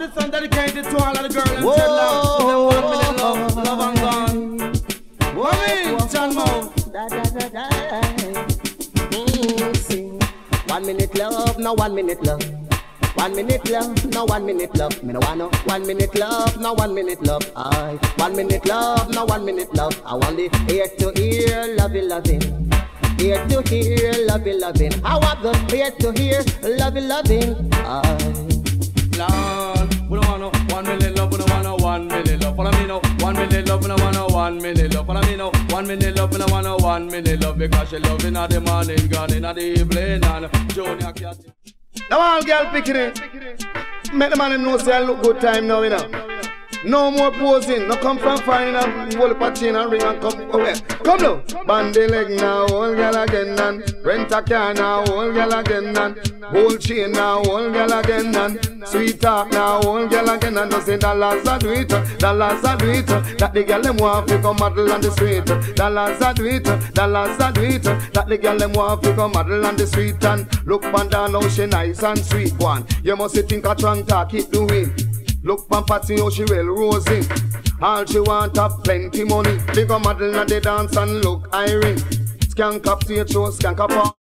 this song dedicated to all of the girls and dreadlocks. To them 1 minute love, love and gone. Whoa, John Mo. Sing. 1 minute love, no 1 minute love. 1 minute love, no 1 minute love. Me no want no 1 minute love, no 1 minute love. 1 minute love, no 1 minute love. I want the ear to ear, loving, loving. Ear to hear, loving, loving. I want the ear to hear, loving, loving. Lord, we don't want no 1 minute love, we don't want no 1 minute love. Follow me now, 1 minute love, we don't want no 1 minute love. Follow me now, 1 minute love, we don't want no 1 minute love. Because she loving at the morning, gone in at the evening, and Junior cat. Now all girl picking it. Make the man know say I look good time now, you know. No more posing, no come from fine and hold up a chain and ring and come away. Come now, bandy leg now, old girl again and rent a car now, old girl again and hold chain now, old girl again and sweet talk now, old girl again and just say dollars a do it, dollars a do it. That the girl them want to come model on the street. Dollars a do it, dollars a do it. That the girl them want to come model on the street and look man down how she nice and sweet one. You must think a strong talk keep doing. Look pan Patsy how she well rosy. All she want have plenty money. Big a model na the dance and look iron. Skank up to your show, skank up.